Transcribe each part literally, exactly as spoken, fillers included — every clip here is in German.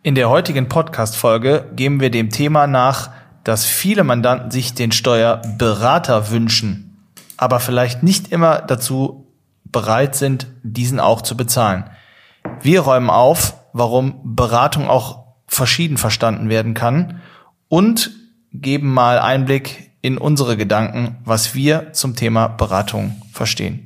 In der heutigen Podcast-Folge gehen wir dem Thema nach, dass viele Mandanten sich den Steuerberater wünschen, aber vielleicht nicht immer dazu bereit sind, diesen auch zu bezahlen. Wir räumen auf, warum Beratung auch verschieden verstanden werden kann und geben mal Einblick in unsere Gedanken, was wir zum Thema Beratung verstehen.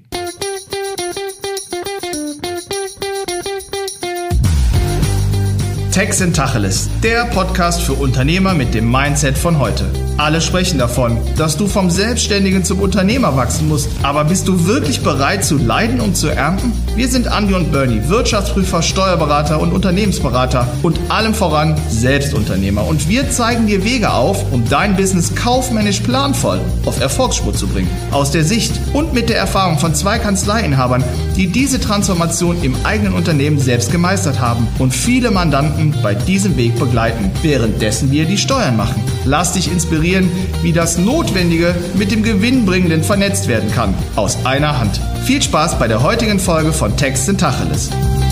Tax and Tacheles, der Podcast für Unternehmer mit dem Mindset von heute. Alle sprechen davon, dass du vom Selbstständigen zum Unternehmer wachsen musst. Aber bist du wirklich bereit zu leiden, um zu ernten? Wir sind Andi und Bernie, Wirtschaftsprüfer, Steuerberater und Unternehmensberater und allem voran Selbstunternehmer. Und wir zeigen dir Wege auf, um dein Business kaufmännisch planvoll auf Erfolgsspur zu bringen. Aus der Sicht und mit der Erfahrung von zwei Kanzleiinhabern, die diese Transformation im eigenen Unternehmen selbst gemeistert haben und viele Mandanten bei diesem Weg begleiten, währenddessen wir die Steuern machen. Lass dich inspirieren, wie das Notwendige mit dem Gewinnbringenden vernetzt werden kann. Aus einer Hand. Viel Spaß bei der heutigen Folge von Tax and Tacheles.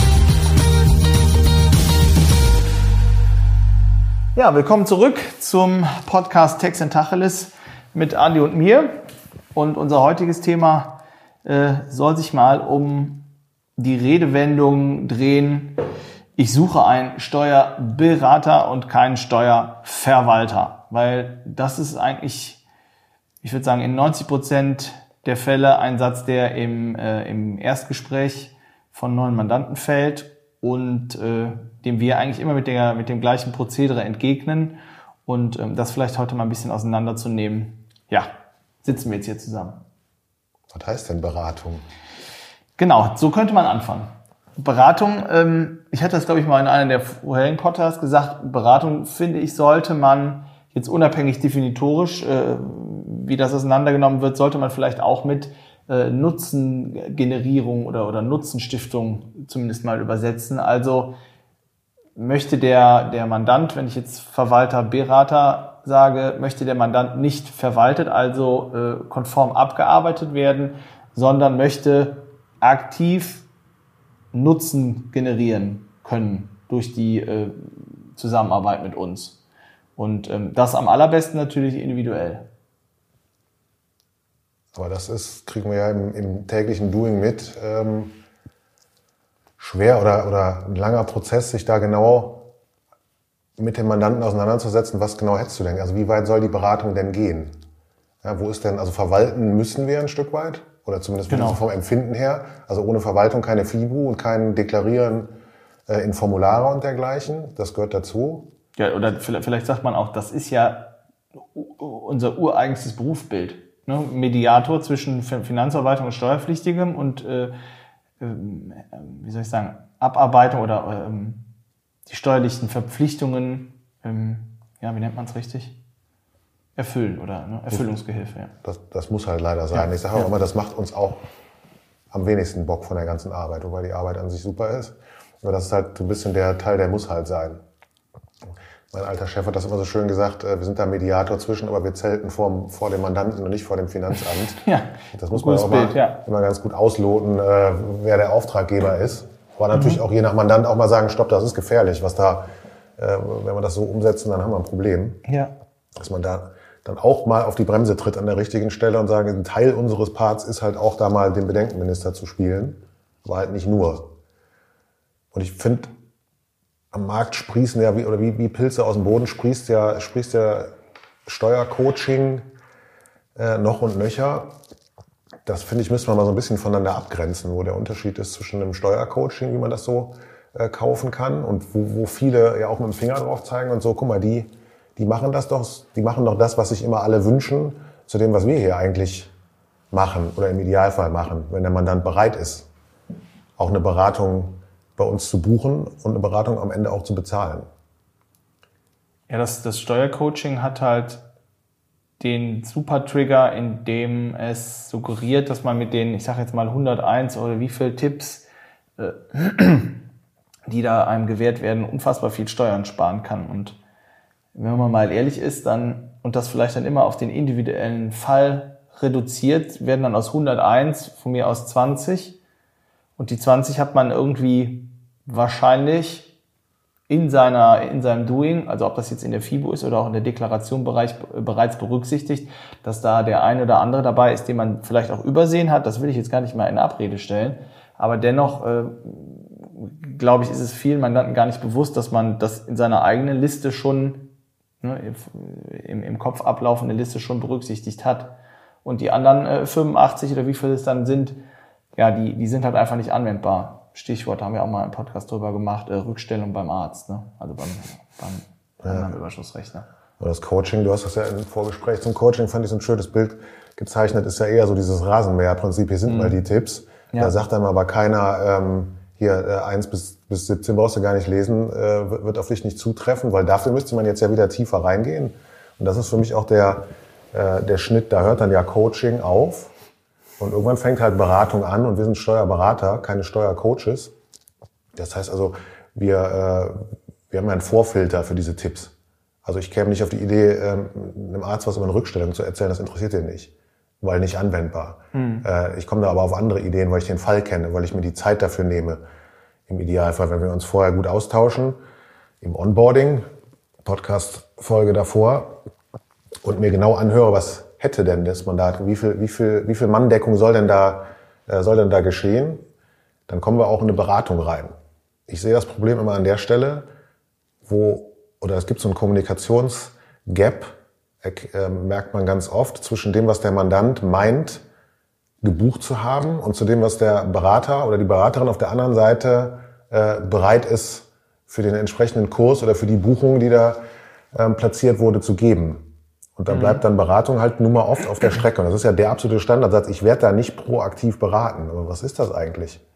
Ja, willkommen zurück zum Podcast Tax and Tacheles mit Andi und mir. Und unser heutiges Thema äh, soll sich mal um die Redewendung drehen: Ich suche einen Steuerberater und keinen Steuerverwalter, weil das ist eigentlich, ich würde sagen, in neunzig Prozent der Fälle ein Satz, der im, äh, im Erstgespräch von neuen Mandanten fällt und äh, dem wir eigentlich immer mit, der, mit dem gleichen Prozedere entgegnen. Und ähm, das vielleicht heute mal ein bisschen auseinanderzunehmen. Ja, sitzen wir jetzt hier zusammen. Was heißt denn Beratung? Genau, so könnte man anfangen. Beratung, ähm, ich hatte das, glaube ich, mal in einem der vorherigen Podcasts gesagt, Beratung, finde ich, sollte man jetzt unabhängig definitorisch, äh, wie das auseinandergenommen wird, sollte man vielleicht auch mit äh, Nutzengenerierung oder, oder Nutzenstiftung zumindest mal übersetzen. Also möchte der, der Mandant, wenn ich jetzt Verwalter, Berater sage, möchte der Mandant nicht verwaltet, also äh, konform abgearbeitet werden, sondern möchte aktiv Nutzen generieren können durch die äh, Zusammenarbeit mit uns. Und ähm, das am allerbesten natürlich individuell. Aber das ist, kriegen wir ja im, im täglichen Doing mit, ähm, schwer oder, oder ein langer Prozess, sich da genau mit dem Mandanten auseinanderzusetzen, was genau hättest du denn? Also wie weit soll die Beratung denn gehen? Ja, wo ist denn, also verwalten müssen wir ein Stück weit? Oder zumindest genau. Vom Empfinden her. Also ohne Verwaltung keine F I B U und kein Deklarieren äh, in Formulare und dergleichen. Das gehört dazu. Ja, oder vielleicht sagt man auch, das ist ja unser ureigenstes Berufsbild. Ne? Mediator zwischen Finanzverwaltung und Steuerpflichtigem und, äh, äh, wie soll ich sagen, Abarbeitung oder äh, die steuerlichen Verpflichtungen, ähm, ja, wie nennt man es richtig? Erfüllen oder ne? Erfüllungsgehilfe, ja. Das, das muss halt leider sein. Ja. Ich sage auch ja. immer, das macht uns auch am wenigsten Bock von der ganzen Arbeit, wobei die Arbeit an sich super ist. Aber das ist halt so ein bisschen der Teil, der muss halt sein. Mein alter Chef hat das immer so schön gesagt, wir sind da Mediator zwischen, aber wir zelten vor, vor dem Mandanten und nicht vor dem Finanzamt. Ja, das muss man auch Bild, mal, ja. immer ganz gut ausloten, wer der Auftraggeber ist. Aber natürlich mhm. auch je nach Mandant auch mal sagen, stopp, das ist gefährlich, was da, wenn wir das so umsetzen, dann haben wir ein Problem. Ja. Dass man da dann auch mal auf die Bremse tritt an der richtigen Stelle und sagen, ein Teil unseres Parts ist halt auch da mal den Bedenkenminister zu spielen, aber halt nicht nur. Und ich finde, am Markt sprießen ja, wie, oder wie, wie Pilze aus dem Boden sprießt ja, sprießt ja Steuercoaching äh, noch und nöcher. Das finde ich, müssen wir mal so ein bisschen voneinander abgrenzen, wo der Unterschied ist zwischen einem Steuercoaching, wie man das so äh, kaufen kann und wo, wo viele ja auch mit dem Finger drauf zeigen und so, guck mal, die Die machen das doch, die machen doch das, was sich immer alle wünschen, zu dem, was wir hier eigentlich machen oder im Idealfall machen, wenn der Mandant bereit ist, auch eine Beratung bei uns zu buchen und eine Beratung am Ende auch zu bezahlen. Ja, das, das Steuercoaching hat halt den Super-Trigger, in dem es suggeriert, dass man mit den, ich sage jetzt mal hunderteins oder wie viele Tipps, äh, die da einem gewährt werden, unfassbar viel Steuern sparen kann. Und wenn man mal ehrlich ist, dann und das vielleicht dann immer auf den individuellen Fall reduziert, werden dann aus hunderteins von mir aus zwanzig. Und die zwanzig hat man irgendwie wahrscheinlich in seiner, in seinem Doing, also ob das jetzt in der FIBO ist oder auch in der Deklaration bereich, bereits berücksichtigt, dass da der eine oder andere dabei ist, den man vielleicht auch übersehen hat. Das will ich jetzt gar nicht mal in Abrede stellen. Aber dennoch, äh, glaube ich, ist es vielen Mandanten gar nicht bewusst, dass man das in seiner eigenen Liste schon, ne, im, im Kopf ablaufende Liste schon berücksichtigt hat. Und die anderen äh, fünfundachtzig oder wie viel es dann sind, ja, die, die sind halt einfach nicht anwendbar. Stichwort, haben wir auch mal einen Podcast drüber gemacht, äh, Rückstellung beim Arzt, ne? Also beim, beim, ja. beim Überschussrechner. Oder das Coaching, du hast das ja im Vorgespräch zum Coaching, fand ich so ein schönes Bild gezeichnet, ist ja eher so dieses Rasenmäherprinzip, hier sind mhm. mal die Tipps. Ja. Da sagt dann aber keiner, ähm, hier äh, eins bis siebzehn brauchst du gar nicht lesen, äh, wird auf dich nicht zutreffen, weil dafür müsste man jetzt ja wieder tiefer reingehen. Und das ist für mich auch der, äh, der Schnitt, da hört dann ja Coaching auf. Und irgendwann fängt halt Beratung an und wir sind Steuerberater, keine Steuercoaches. Das heißt also, wir, äh, wir haben ja einen Vorfilter für diese Tipps. Also ich käme nicht auf die Idee, ähm, einem Arzt was über eine Rückstellung zu erzählen, das interessiert den nicht, weil nicht anwendbar. Mhm. Äh, ich komme da aber auf andere Ideen, weil ich den Fall kenne, weil ich mir die Zeit dafür nehme. Im Idealfall, wenn wir uns vorher gut austauschen, im Onboarding, Podcast-Folge davor, und mir genau anhöre, was hätte denn das Mandat, wie viel, wie viel, wie viel Manndeckung soll denn da, äh, soll denn da geschehen, dann kommen wir auch in eine Beratung rein. Ich sehe das Problem immer an der Stelle, wo, oder es gibt so ein Kommunikationsgap, äh, merkt man ganz oft, zwischen dem, was der Mandant meint, gebucht zu haben, und zu dem, was der Berater oder die Beraterin auf der anderen Seite äh, bereit ist, für den entsprechenden Kurs oder für die Buchung, die da äh, platziert wurde, zu geben. Und dann bleibt dann Beratung halt nun mal oft auf der Strecke. Und das ist ja der absolute Standardsatz. Ich werde da nicht proaktiv beraten. Aber was ist das eigentlich?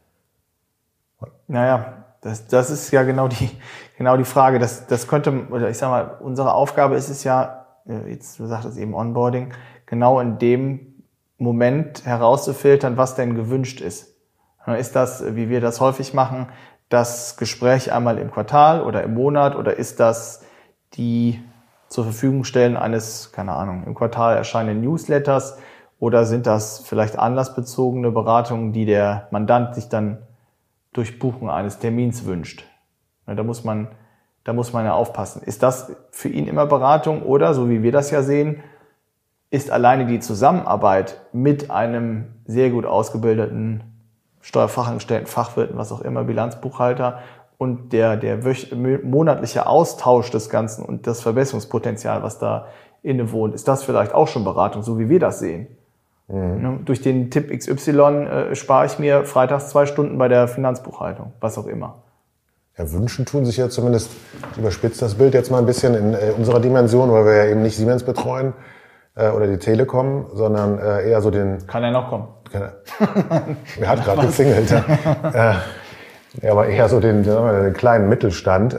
Naja, das, das ist ja genau die, genau die Frage. Das, das könnte, oder ich sag mal, unsere Aufgabe ist es ja, jetzt, du sagtest eben Onboarding, genau in dem Moment herauszufiltern, was denn gewünscht ist. Ist das, wie wir das häufig machen, das Gespräch einmal im Quartal oder im Monat, oder ist das die zur Verfügung stellen eines, keine Ahnung, im Quartal erscheinenden Newsletters, oder sind das vielleicht anlassbezogene Beratungen, die der Mandant sich dann durch Buchen eines Termins wünscht? Da muss man, da muss man ja aufpassen. Ist das für ihn immer Beratung, oder, so wie wir das ja sehen, ist alleine die Zusammenarbeit mit einem sehr gut ausgebildeten Steuerfachangestellten, Fachwirten, was auch immer, Bilanzbuchhalter, und der, der wöch- monatliche Austausch des Ganzen und das Verbesserungspotenzial, was da innewohnt, ist das vielleicht auch schon Beratung, so wie wir das sehen. Mhm. Ne? Durch den Tipp X Y äh, spare ich mir freitags zwei Stunden bei der Finanzbuchhaltung, was auch immer. Ja, wünschen tun sich ja zumindest, ich überspitze das Bild jetzt mal ein bisschen in äh, unserer Dimension, weil wir ja eben nicht Siemens betreuen äh, oder die Telekom, sondern äh, eher so den... Kann er noch kommen? Kann er, er hat gerade geklingelt. Ja. äh, Ja, aber eher so den, sagen wir, den kleinen Mittelstand.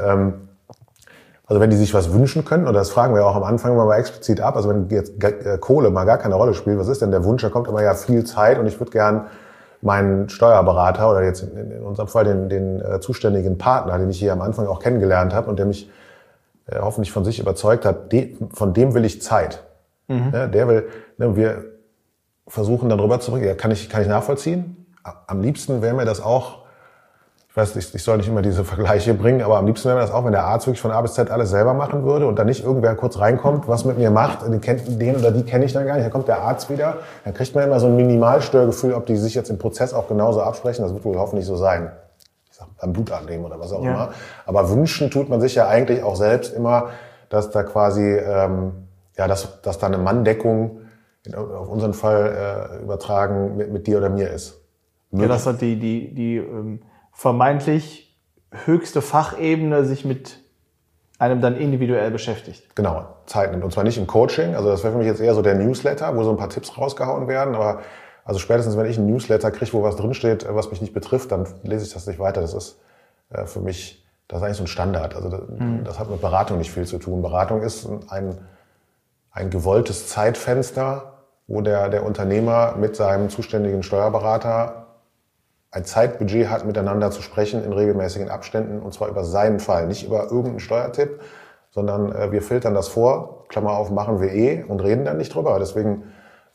Also wenn die sich was wünschen können, und das fragen wir auch am Anfang mal explizit ab, also wenn jetzt Kohle mal gar keine Rolle spielt, was ist denn der Wunsch? Da kommt immer ja viel Zeit, und ich würde gern meinen Steuerberater oder jetzt in unserem Fall den, den äh, zuständigen Partner, den ich hier am Anfang auch kennengelernt habe und der mich äh, hoffentlich von sich überzeugt hat, de, von dem will ich Zeit. Mhm. Ja, der will, ne, wir versuchen dann rüber zurück, ja, kann ich, kann ich nachvollziehen. Am liebsten wäre mir das auch, ich weiß, ich, ich soll nicht immer diese Vergleiche bringen, aber am liebsten wäre mir das auch, wenn der Arzt wirklich von A bis Z alles selber machen würde und dann nicht irgendwer kurz reinkommt, was mit mir macht, den, kennt, den oder die kenne ich dann gar nicht, dann kommt der Arzt wieder, dann kriegt man immer so ein Minimalstörgefühl, ob die sich jetzt im Prozess auch genauso absprechen, das wird wohl hoffentlich so sein. Ich sag, beim Blutabnehmen oder was auch ja. immer. Aber wünschen tut man sich ja eigentlich auch selbst immer, dass da quasi, ähm, ja, dass, dass da eine Manndeckung in, auf unseren Fall äh, übertragen mit, mit dir oder mir ist. Ja, das hat die, die, die ähm, vermeintlich höchste Fachebene sich mit einem dann individuell beschäftigt. Genau, Zeit nimmt. Und zwar nicht im Coaching, also das wäre für mich jetzt eher so der Newsletter, wo so ein paar Tipps rausgehauen werden, aber also spätestens, wenn ich einen Newsletter kriege, wo was drinsteht, was mich nicht betrifft, dann lese ich das nicht weiter. Das ist äh, für mich, das ist eigentlich so ein Standard. Also das, mhm. das hat mit Beratung nicht viel zu tun. Beratung ist ein, ein gewolltes Zeitfenster, wo der, der Unternehmer mit seinem zuständigen Steuerberater ein Zeitbudget hat, miteinander zu sprechen in regelmäßigen Abständen, und zwar über seinen Fall, nicht über irgendeinen Steuertipp, sondern äh, wir filtern das vor, Klammer auf, machen wir eh und reden dann nicht drüber. Deswegen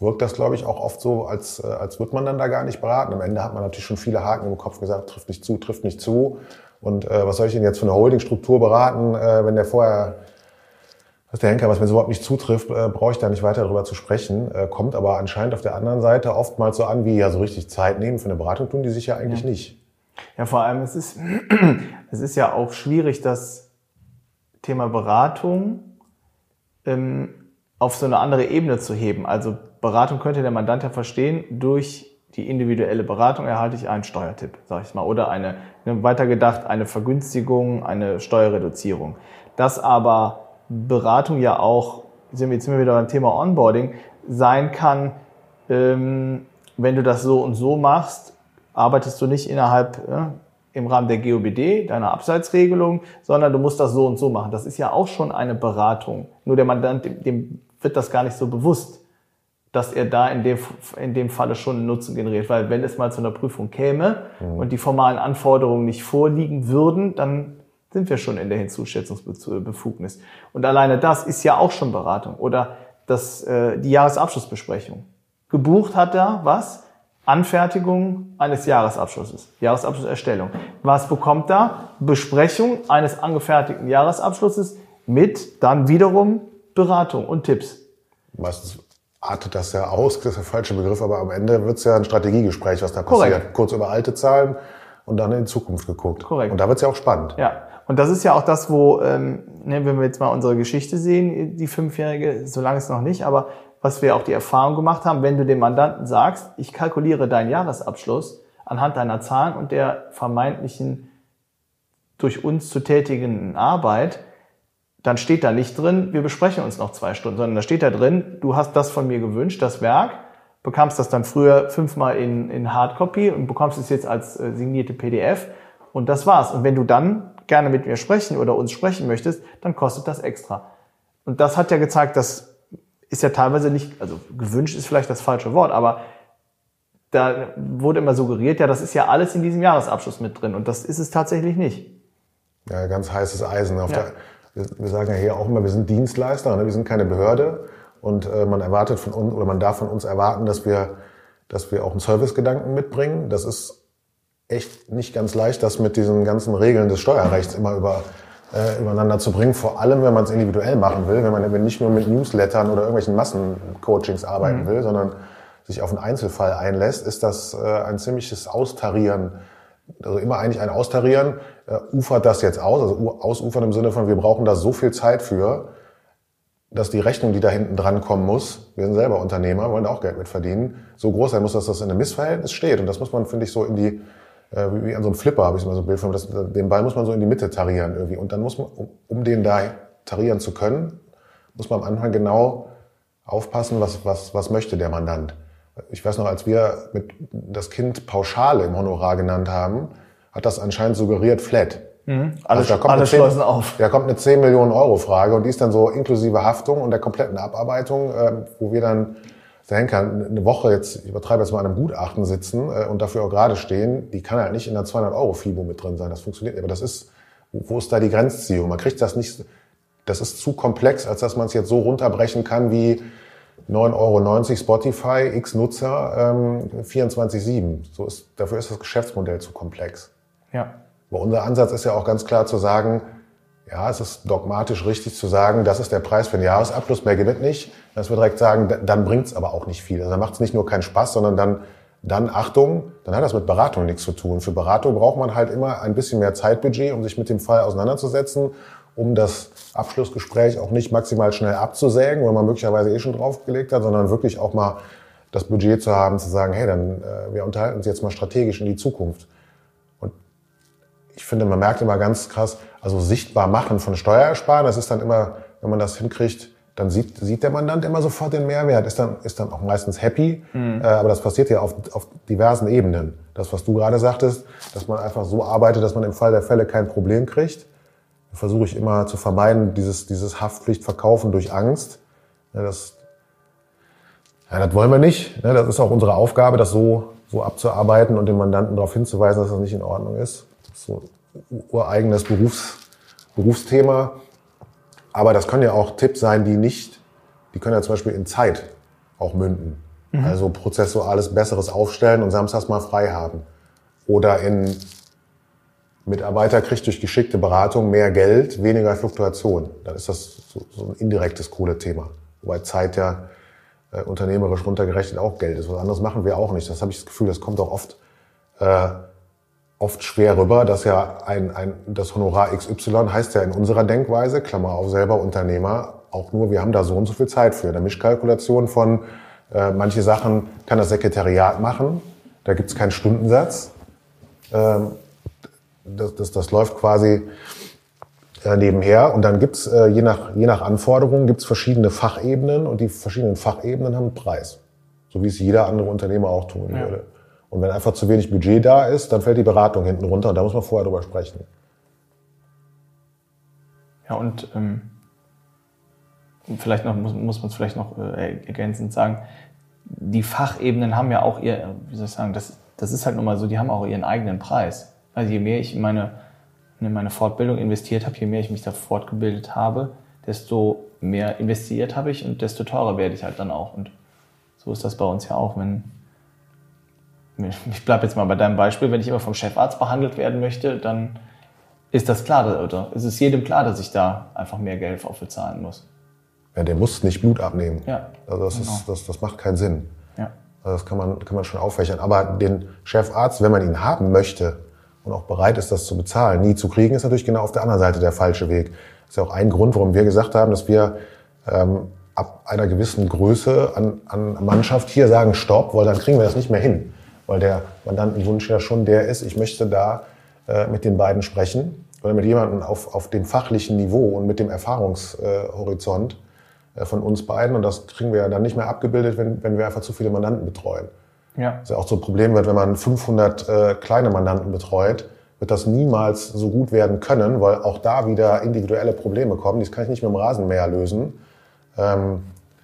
wirkt das, glaube ich, auch oft so, als, als wird man dann da gar nicht beraten. Am Ende hat man natürlich schon viele Haken im Kopf gesagt, trifft nicht zu, trifft nicht zu. Und äh, was soll ich denn jetzt für eine Holdingstruktur beraten, äh, wenn der vorher, was der Henker, was mir so überhaupt nicht zutrifft, äh, brauche ich da nicht weiter darüber zu sprechen. Äh, kommt aber anscheinend auf der anderen Seite oftmals so an, wie ja so richtig Zeit nehmen für eine Beratung tun die sich ja eigentlich ja. nicht. Ja, vor allem, es ist, es ist ja auch schwierig, das Thema Beratung ähm, auf so eine andere Ebene zu heben. Also Beratung könnte der Mandant ja verstehen, durch die individuelle Beratung erhalte ich einen Steuertipp, sage ich mal, oder eine, weitergedacht, eine Vergünstigung, eine Steuerreduzierung. Dass aber Beratung ja auch, sind wir jetzt sind wir wieder beim Thema Onboarding, sein kann, ähm, wenn du das so und so machst, arbeitest du nicht innerhalb, äh, im Rahmen der G O B D, deiner Abseitsregelung, sondern du musst das so und so machen. Das ist ja auch schon eine Beratung. Nur der Mandant, dem, dem wird das gar nicht so bewusst, dass er da in dem, in dem Falle schon einen Nutzen generiert. Weil wenn es mal zu einer Prüfung käme mhm. und die formalen Anforderungen nicht vorliegen würden, dann sind wir schon in der Hinzuschätzungsbefugnis. Und alleine das ist ja auch schon Beratung. Oder das, äh, die Jahresabschlussbesprechung. Gebucht hat er was? Anfertigung eines Jahresabschlusses, Jahresabschlusserstellung. Was bekommt er? Besprechung eines angefertigten Jahresabschlusses mit dann wiederum Beratung und Tipps. Meistens artet das ja aus, das ist der falsche Begriff, aber am Ende wird es ja ein Strategiegespräch, was da passiert. Korrekt. Kurz über alte Zahlen und dann in die Zukunft geguckt. Korrekt. Und da wird es ja auch spannend. Ja, und das ist ja auch das, wo, ähm, ne, wenn wir jetzt mal unsere Geschichte sehen, die Fünfjährige, so lange ist es noch nicht, aber was wir auch die Erfahrung gemacht haben, wenn du dem Mandanten sagst, ich kalkuliere deinen Jahresabschluss anhand deiner Zahlen und der vermeintlichen durch uns zu tätigenden Arbeit, dann steht da nicht drin, wir besprechen uns noch zwei Stunden, sondern da steht da drin, du hast das von mir gewünscht, das Werk, bekamst das dann früher fünfmal in, in Hardcopy und bekommst es jetzt als äh, signierte P D F und das war's. Und wenn du dann gerne mit mir sprechen oder uns sprechen möchtest, dann kostet das extra. Und das hat ja gezeigt, dass ist ja teilweise nicht, also gewünscht ist vielleicht das falsche Wort, aber da wurde immer suggeriert, ja, das ist ja alles in diesem Jahresabschluss mit drin und das ist es tatsächlich nicht. Ja, ganz heißes Eisen. Auf Ja. der, wir sagen ja hier auch immer, wir sind Dienstleister, ne? Wir sind keine Behörde und äh, man erwartet von uns oder man darf von uns erwarten, dass wir, dass wir auch einen Servicegedanken mitbringen. Das ist echt nicht ganz leicht, das mit diesen ganzen Regeln des Steuerrechts immer über Äh, übereinander zu bringen, vor allem, wenn man es individuell machen will, wenn man eben nicht nur mit Newslettern oder irgendwelchen Massencoachings arbeiten mhm. will, sondern sich auf einen Einzelfall einlässt, ist das äh, ein ziemliches Austarieren, also immer eigentlich ein Austarieren, äh, ufert das jetzt aus, also ausufern im Sinne von, wir brauchen da so viel Zeit für, dass die Rechnung, die da hinten dran kommen muss, wir sind selber Unternehmer, wollen da auch Geld mit verdienen, so groß sein muss, dass das in einem Missverhältnis steht. Und das muss man, finde ich, so in die wie an so einem Flipper habe ich immer so ein Bild von, das, den Ball muss man so in die Mitte tarieren irgendwie. Und dann muss man, um, um den da tarieren zu können, muss man am Anfang genau aufpassen, was, was, was möchte der Mandant. Ich weiß noch, als wir mit das Kind Pauschale im Honorar genannt haben, hat das anscheinend suggeriert Flat. Mhm. Alle, also da kommt alle zehn, Schleusen auf. Da kommt eine zehn Millionen Euro Frage und die ist dann so inklusive Haftung und der kompletten Abarbeitung, äh, wo wir dann der Henker eine Woche jetzt, ich übertreibe jetzt mal an einem Gutachten sitzen äh, und dafür auch gerade stehen, die kann halt nicht in der zweihundert Euro FIBO mit drin sein. Das funktioniert nicht. Aber das ist, wo ist da die Grenzziehung? Man kriegt das nicht, das ist zu komplex, als dass man es jetzt so runterbrechen kann wie neun Euro neunzig Spotify, x Nutzer, ähm, vierundzwanzig sieben. So ist, dafür ist das Geschäftsmodell zu komplex. Ja. Aber unser Ansatz ist ja auch ganz klar zu sagen, ja, es ist dogmatisch richtig zu sagen, das ist der Preis für den Jahresabschluss, mehr gewinnt nicht. Dass wir direkt sagen, dann bringt es aber auch nicht viel. Also dann macht es nicht nur keinen Spaß, sondern dann, dann Achtung, dann hat das mit Beratung nichts zu tun. Für Beratung braucht man halt immer ein bisschen mehr Zeitbudget, um sich mit dem Fall auseinanderzusetzen, um das Abschlussgespräch auch nicht maximal schnell abzusägen, wo man möglicherweise eh schon draufgelegt hat, sondern wirklich auch mal das Budget zu haben, zu sagen, hey, dann äh, wir unterhalten uns jetzt mal strategisch in die Zukunft. Und ich finde, man merkt immer ganz krass, also sichtbar machen von Steuerersparnis, das ist dann immer, wenn man das hinkriegt, dann sieht, sieht der Mandant immer sofort den Mehrwert, ist dann, ist dann auch meistens happy. Mhm. Äh, aber das passiert ja auf, auf diversen Ebenen. Das, was du gerade sagtest, dass man einfach so arbeitet, dass man im Fall der Fälle kein Problem kriegt. Versuche ich immer zu vermeiden, dieses, dieses Haftpflichtverkaufen durch Angst. Ja, das, ja, das wollen wir nicht. Ja, das ist auch unsere Aufgabe, das so, so abzuarbeiten und den Mandanten darauf hinzuweisen, dass das nicht in Ordnung ist. Das ist so ein ureigenes Berufs, Berufsthema. Aber das können ja auch Tipps sein, die nicht, die können ja zum Beispiel in Zeit auch münden. Mhm. Also prozessuales besseres aufstellen und samstags mal frei haben. Oder in Mitarbeiter kriegt durch geschickte Beratung mehr Geld, weniger Fluktuation. Dann ist das so, so ein indirektes Kohlethema. Wobei Zeit ja äh, unternehmerisch runtergerechnet auch Geld ist. Was anderes machen wir auch nicht. Das habe ich das Gefühl, das kommt auch oft, äh, oft schwer rüber, dass ja ein, ein, das Honorar X Y heißt ja in unserer Denkweise, Klammer auf selber Unternehmer, auch nur, wir haben da so und so viel Zeit für. Eine Mischkalkulation von, äh, manche Sachen kann das Sekretariat machen, da gibt es keinen Stundensatz. Ähm, Das, das, das läuft quasi äh, nebenher und dann gibt's äh, je nach je nach Anforderungen gibt's verschiedene Fachebenen und die verschiedenen Fachebenen haben einen Preis, so wie es jeder andere Unternehmer auch tun ja. würde. Und wenn einfach zu wenig Budget da ist, dann fällt die Beratung hinten runter und da muss man vorher drüber sprechen. Ja und ähm, vielleicht noch muss, muss man es vielleicht noch äh, ergänzend sagen, die Fachebenen haben ja auch ihr, wie soll ich sagen, das das ist halt nun mal so, die haben auch ihren eigenen Preis. Also je mehr ich in meine, in meine Fortbildung investiert habe, je mehr ich mich da fortgebildet habe, desto mehr investiert habe ich und desto teurer werde ich halt dann auch. Und so ist das bei uns ja auch. Wenn, ich bleibe jetzt mal bei deinem Beispiel, wenn ich immer vom Chefarzt behandelt werden möchte, dann ist das klar, oder ist es jedem klar, dass ich da einfach mehr Geld auch bezahlen muss. Ja, der muss nicht Blut abnehmen. Ja, also das, genau. ist, das, das macht keinen Sinn. Ja. Also das kann man, kann man schon auffächern. Aber den Chefarzt, wenn man ihn haben möchte, und auch bereit ist, das zu bezahlen, nie zu kriegen, ist natürlich genau auf der anderen Seite der falsche Weg. Das ist ja auch ein Grund, warum wir gesagt haben, dass wir ähm, ab einer gewissen Größe an, an Mannschaft hier sagen, stopp, weil dann kriegen wir das nicht mehr hin. Weil der Mandantenwunsch ja schon der ist, ich möchte da äh, mit den beiden sprechen oder mit jemandem auf, auf dem fachlichen Niveau und mit dem Erfahrungshorizont äh, von uns beiden. Und das kriegen wir ja dann nicht mehr abgebildet, wenn, wenn wir einfach zu viele Mandanten betreuen. Ja. Was ja auch so ein Problem wird, wenn man fünfhundert äh, kleine Mandanten betreut, wird das niemals so gut werden können, weil auch da wieder individuelle Probleme kommen. Das kann ich nicht mit dem Rasenmäher lösen. Ähm,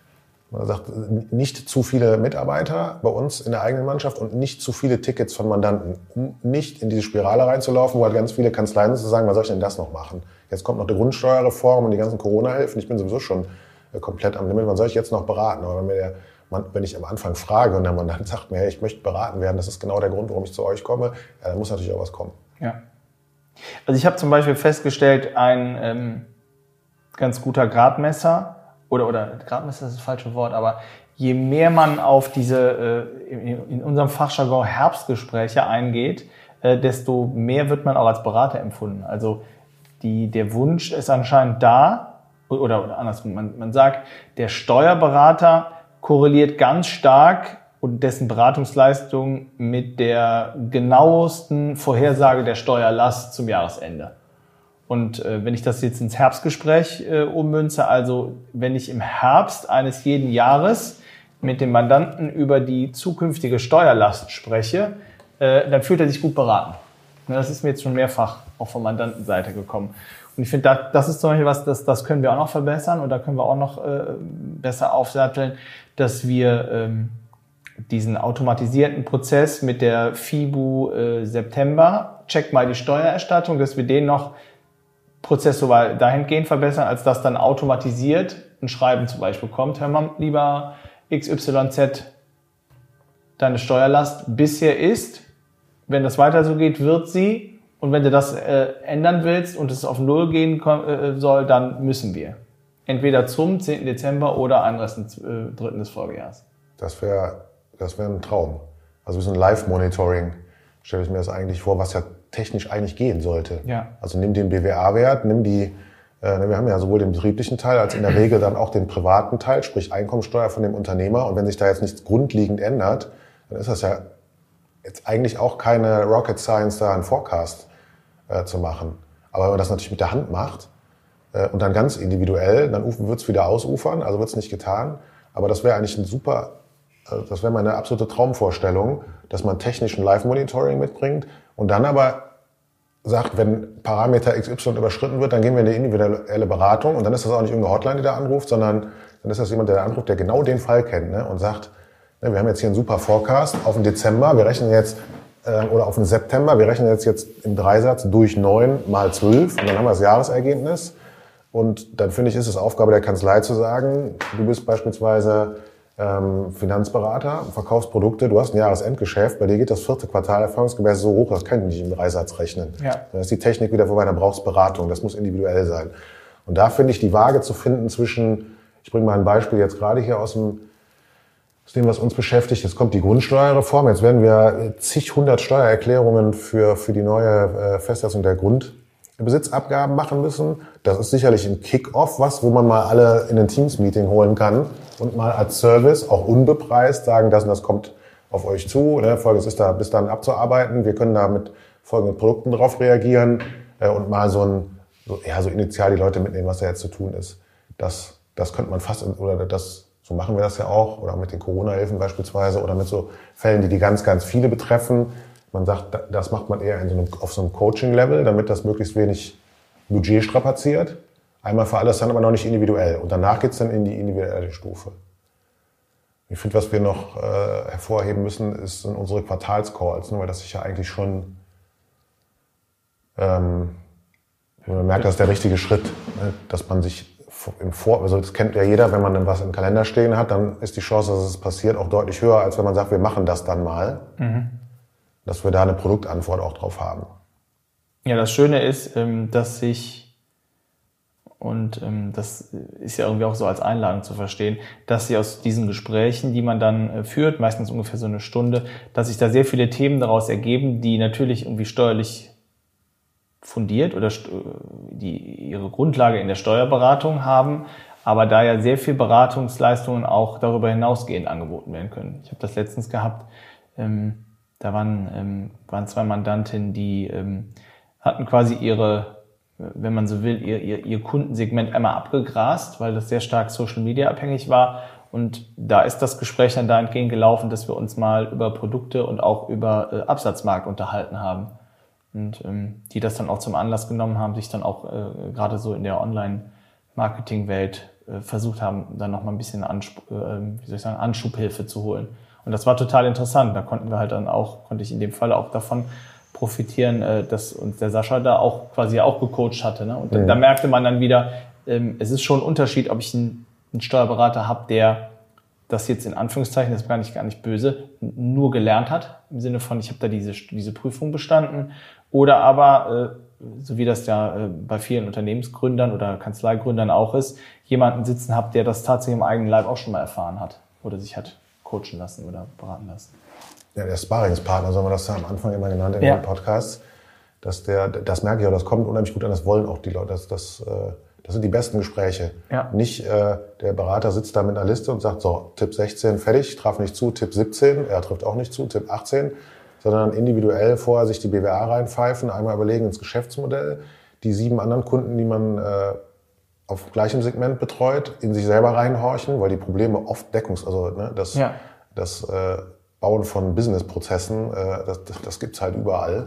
man sagt, nicht zu viele Mitarbeiter bei uns in der eigenen Mannschaft und nicht zu viele Tickets von Mandanten, um nicht in diese Spirale reinzulaufen, wo halt ganz viele Kanzleien zu sagen, was soll ich denn das noch machen? Jetzt kommt noch die Grundsteuerreform und die ganzen Corona-Hilfen. Ich bin sowieso schon äh, komplett am Limit. Wann soll ich jetzt noch beraten? Aber wenn mir der Man, wenn ich am Anfang frage und der Mandant sagt mir, hey, ich möchte beraten werden, das ist genau der Grund, warum ich zu euch komme, ja, dann muss natürlich auch was kommen. Ja. Also ich habe zum Beispiel festgestellt, ein ähm, ganz guter Gradmesser, oder, oder Gradmesser ist das falsche Wort, aber je mehr man auf diese, äh, in, in unserem Fachjargon Herbstgespräche eingeht, äh, desto mehr wird man auch als Berater empfunden. Also die, der Wunsch ist anscheinend da, oder, oder andersrum, man, man sagt, der Steuerberater korreliert ganz stark und dessen Beratungsleistung mit der genauesten Vorhersage der Steuerlast zum Jahresende. Und äh, wenn ich das jetzt ins Herbstgespräch äh, ummünze, also wenn ich im Herbst eines jeden Jahres mit dem Mandanten über die zukünftige Steuerlast spreche, äh, dann fühlt er sich gut beraten. Und das ist mir jetzt schon mehrfach auch von Mandantenseite gekommen. Und ich finde, das, das ist zum Beispiel was, das, das können wir auch noch verbessern und da können wir auch noch äh, besser aufsatteln, dass wir ähm, diesen automatisierten Prozess mit der FIBU äh, September, check mal die Steuererstattung, dass wir den noch prozessual dahingehend verbessern, als dass dann automatisiert ein Schreiben zum Beispiel kommt, hör mal, lieber X Y Z, deine Steuerlast bisher ist, wenn das weiter so geht, wird sie. Und wenn du das äh, ändern willst und es auf Null gehen äh, soll, dann müssen wir. Entweder zum zehnten Dezember oder einunddreißigsten dritten des Folgejahres. Das wäre das wär ein Traum. Also wie so ein Live-Monitoring stelle ich mir das eigentlich vor, was ja technisch eigentlich gehen sollte. Ja. Also nimm den B W A-Wert, nimm die, äh, wir haben ja sowohl den betrieblichen Teil als in der Regel dann auch den privaten Teil, sprich Einkommensteuer von dem Unternehmer. Und wenn sich da jetzt nichts grundlegend ändert, dann ist das ja jetzt eigentlich auch keine Rocket Science, da einen Forecast äh, zu machen. Aber wenn man das natürlich mit der Hand macht äh, und dann ganz individuell, dann wird es wieder ausufern, also wird es nicht getan. Aber das wäre eigentlich ein super, also das wäre meine absolute Traumvorstellung, dass man technischen Live-Monitoring mitbringt und dann aber sagt, wenn Parameter X Y überschritten wird, dann gehen wir in eine individuelle Beratung und dann ist das auch nicht irgendeine Hotline, die da anruft, sondern dann ist das jemand, der da anruft, der genau den Fall kennt, ne, und sagt, ne, wir haben jetzt hier einen super Forecast auf den Dezember, wir rechnen jetzt, äh, oder auf den September, wir rechnen jetzt, jetzt im Dreisatz durch neun mal zwölf und dann haben wir das Jahresergebnis. Und dann finde ich, ist es Aufgabe der Kanzlei zu sagen, du bist beispielsweise ähm, Finanzberater, verkaufst Produkte, du hast ein Jahresendgeschäft, bei dir geht das vierte Quartal erfahrungsgemäß so hoch, das kann ich nicht im Dreisatz rechnen. Ja. Dann ist die Technik wieder vorbei, dann brauchst du Beratung, das muss individuell sein. Und da finde ich die Waage zu finden zwischen, ich bringe mal ein Beispiel jetzt gerade hier aus dem, aus dem, was uns beschäftigt, jetzt kommt die Grundsteuerreform, jetzt werden wir zig hundert Steuererklärungen für, für die neue äh, Festsetzung der Grundbesitzabgaben machen müssen. Das ist sicherlich ein Kick-Off, was, wo man mal alle in ein Teams-Meeting holen kann und mal als Service, auch unbepreist, sagen, das und das kommt auf euch zu, ne? Folgendes ist da bis dann abzuarbeiten, wir können da mit folgenden Produkten drauf reagieren äh, und mal so ein, so, ja, so initial die Leute mitnehmen, was da jetzt zu tun ist. Das, das könnte man fast, oder das, so machen wir das ja auch, oder mit den Corona-Hilfen beispielsweise, oder mit so Fällen, die die ganz, ganz viele betreffen. Man sagt, das macht man eher in so einem, auf so einem Coaching-Level, damit das möglichst wenig Budget strapaziert. Einmal für alles, dann aber noch nicht individuell. Und danach geht's dann in die individuelle Stufe. Ich finde, was wir noch äh, hervorheben müssen, ist sind unsere Quartalscalls, ne, weil das sich ja eigentlich schon, ähm, man merkt, das ist der richtige Schritt, ne, dass man sich im Vor, also das kennt ja jeder, wenn man dann was im Kalender stehen hat, dann ist die Chance, dass es passiert, auch deutlich höher, als wenn man sagt, wir machen das dann mal. Mhm. Dass wir da eine Produktantwort auch drauf haben. Ja, das Schöne ist, dass sich, und das ist ja irgendwie auch so als Einladung zu verstehen, dass sich aus diesen Gesprächen, die man dann führt, meistens ungefähr so eine Stunde, dass sich da sehr viele Themen daraus ergeben, die natürlich irgendwie steuerlich fundiert oder die ihre Grundlage in der Steuerberatung haben, aber da ja sehr viel Beratungsleistungen auch darüber hinausgehend angeboten werden können. Ich habe das letztens gehabt, ähm, da waren, ähm, waren zwei Mandantinnen, die ähm, hatten quasi ihre, wenn man so will, ihr, ihr, ihr Kundensegment einmal abgegrast, weil das sehr stark Social Media abhängig war. Und da ist das Gespräch dann dahingehend gelaufen, dass wir uns mal über Produkte und auch über äh, Absatzmarkt unterhalten haben. Und ähm, die das dann auch zum Anlass genommen haben, sich dann auch äh, gerade so in der Online-Marketing-Welt äh, versucht haben, dann noch mal ein bisschen Anspr- äh, wie soll ich sagen, Anschubhilfe zu holen. Und das war total interessant. Da konnten wir halt dann auch, konnte ich in dem Fall auch davon profitieren, äh, dass uns der Sascha da auch quasi auch gecoacht hatte. Ne? Und mhm. da, da merkte man dann wieder, ähm, es ist schon ein Unterschied, ob ich einen, einen Steuerberater habe, der das jetzt in Anführungszeichen, das ist gar nicht, gar nicht böse, nur gelernt hat, im Sinne von, ich habe da diese, diese Prüfung bestanden, oder aber, äh, so wie das ja äh, bei vielen Unternehmensgründern oder Kanzleigründern auch ist, jemanden sitzen habe, der das tatsächlich im eigenen Leib auch schon mal erfahren hat oder sich hat coachen lassen oder beraten lassen. Ja, der Sparringspartner, so haben wir das ja am Anfang immer genannt in ja. den Podcasts, dass der, das merke ich auch, das kommt unheimlich gut an, das wollen auch die Leute, das, das, das sind die besten Gespräche. Ja. Nicht äh, der Berater sitzt da mit einer Liste und sagt, so, Tipp sechzehn, fertig, traf nicht zu, Tipp siebzehn, er trifft auch nicht zu, Tipp achtzehn, sondern individuell vorher sich die B W A reinpfeifen, einmal überlegen ins Geschäftsmodell, die sieben anderen Kunden, die man äh, auf gleichem Segment betreut, in sich selber reinhorchen, weil die Probleme oft deckungs-, also ne, das, ja. das äh, Bauen von Businessprozessen, äh, das, das gibt's halt überall.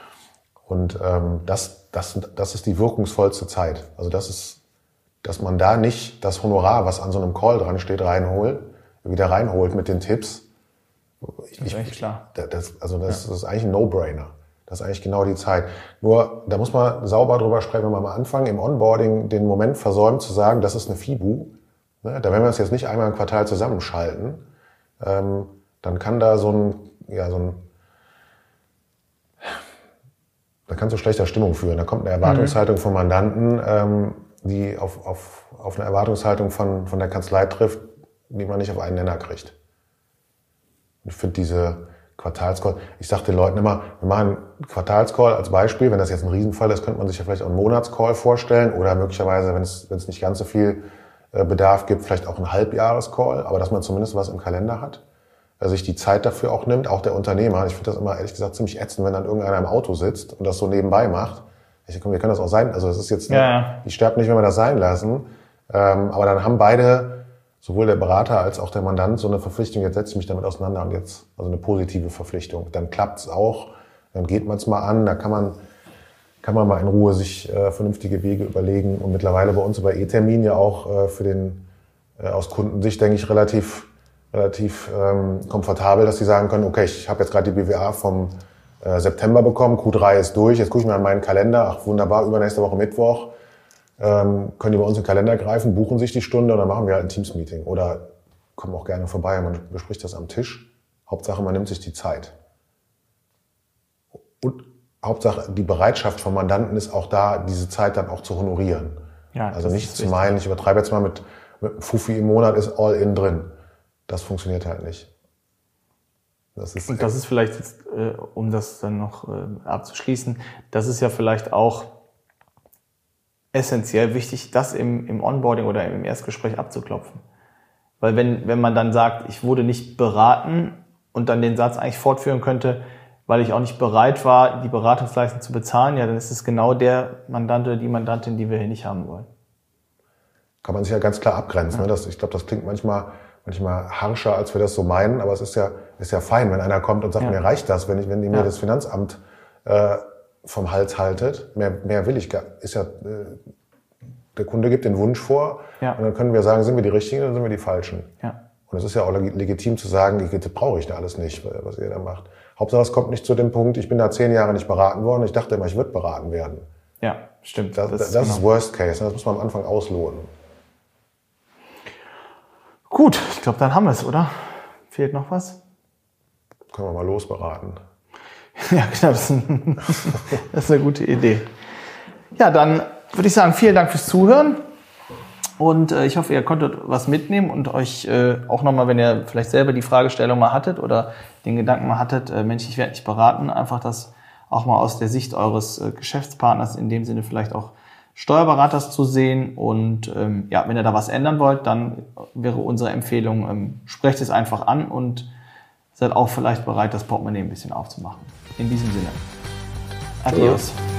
Und ähm, das, das, das ist die wirkungsvollste Zeit. Also das ist, dass man da nicht das Honorar, was an so einem Call dran steht, reinholt, wieder reinholt mit den Tipps. Ich, das ist echt klar. Das, also das, ja. das ist eigentlich ein No-Brainer. Das ist eigentlich genau die Zeit. Nur, da muss man sauber drüber sprechen, wenn man am Anfang im Onboarding den Moment versäumt zu sagen, das ist eine F I B U. Ne? Da werden wir uns jetzt nicht einmal im Quartal zusammenschalten. Ähm, dann kann da so ein, ja, so ein, da kann zu schlechter Stimmung führen. Da kommt eine Erwartungshaltung mhm. von Mandanten, ähm, die auf, auf, auf eine Erwartungshaltung von, von der Kanzlei trifft, die man nicht auf einen Nenner kriegt. Und ich finde diese Quartalscall, ich sage den Leuten immer, wir machen einen Quartalscall als Beispiel, wenn das jetzt ein Riesenfall ist, könnte man sich ja vielleicht auch einen Monatscall vorstellen oder möglicherweise, wenn es, wenn es nicht ganz so viel Bedarf gibt, vielleicht auch einen Halbjahrescall, aber dass man zumindest was im Kalender hat, sich die Zeit dafür auch nimmt, auch der Unternehmer. Ich finde das immer ehrlich gesagt ziemlich ätzend, wenn dann irgendeiner im Auto sitzt und das so nebenbei macht. Ich denke, wir können das auch sein, also es ist jetzt, ja. ich sterbe nicht, wenn wir das sein lassen, aber dann haben beide, sowohl der Berater als auch der Mandant, so eine Verpflichtung, jetzt setze ich mich damit auseinander und jetzt, also eine positive Verpflichtung. Dann klappt es auch, dann geht man es mal an, da kann man, kann man mal in Ruhe sich äh, vernünftige Wege überlegen. Und mittlerweile bei uns über E-Termin ja auch äh, für den, äh, aus Kundensicht, denke ich, relativ, relativ ähm, komfortabel, dass sie sagen können, okay, ich habe jetzt gerade die B W A vom äh, September bekommen, Q drei ist durch, jetzt gucke ich mir an meinen Kalender, ach wunderbar, übernächste Woche Ähm, können die bei uns in den Kalender greifen, buchen sich die Stunde und dann machen wir halt ein Teams-Meeting. Oder komme auch gerne vorbei, man bespricht das am Tisch. Hauptsache, man nimmt sich die Zeit. Und Hauptsache, die Bereitschaft vom Mandanten ist auch da, diese Zeit dann auch zu honorieren. Ja, also nicht zu meinen, ich übertreibe jetzt mal mit, mit einem Fuffi im Monat ist all in drin. Das funktioniert halt nicht. Das ist Und das ist vielleicht, jetzt, äh, um das dann noch äh, abzuschließen, das ist ja vielleicht auch essentiell wichtig, das im, im Onboarding oder im Erstgespräch abzuklopfen. Weil wenn, wenn man dann sagt, ich wurde nicht beraten und dann den Satz eigentlich fortführen könnte, weil ich auch nicht bereit war, die Beratungsleistung zu bezahlen, ja, dann ist es genau der Mandant oder die Mandantin, die wir hier nicht haben wollen. Kann man sich ja ganz klar abgrenzen. Ja. Ne? Das, ich glaube, das klingt manchmal, manchmal harscher, als wir das so meinen, aber es ist ja, ist ja fein, wenn einer kommt und sagt, ja. mir reicht das, wenn, ich, wenn die mir ja. das Finanzamt äh, vom Hals haltet. Mehr, mehr will ich gar ist ja, äh, der Kunde gibt den Wunsch vor ja. und dann können wir sagen, sind wir die Richtigen oder sind wir die Falschen. Ja. Und es ist ja auch legitim zu sagen, das brauche ich da alles nicht, was ihr da macht. Hauptsache, es kommt nicht zu dem Punkt, ich bin da zehn Jahre nicht beraten worden, ich dachte immer, ich würde beraten werden. Ja, stimmt. Das, das, das ist, genau. Worst Case, das muss man am Anfang ausloten. Gut, ich glaube, dann haben wir es, oder? Fehlt noch was? Können wir mal losberaten. Ja, genau, das ist, ein, das ist eine gute Idee. Ja, dann würde ich sagen, vielen Dank fürs Zuhören. Und äh, ich hoffe, ihr konntet was mitnehmen und euch äh, auch nochmal, wenn ihr vielleicht selber die Fragestellung mal hattet oder den Gedanken mal hattet, äh, Mensch, ich werde nicht beraten, einfach das auch mal aus der Sicht eures äh, Geschäftspartners, in dem Sinne vielleicht auch Steuerberaters zu sehen. Und ähm, ja, wenn ihr da was ändern wollt, dann wäre unsere Empfehlung, ähm, sprecht es einfach an und seid auch vielleicht bereit, das Portemonnaie ein bisschen aufzumachen. In diesem Sinne. Adios. Ja.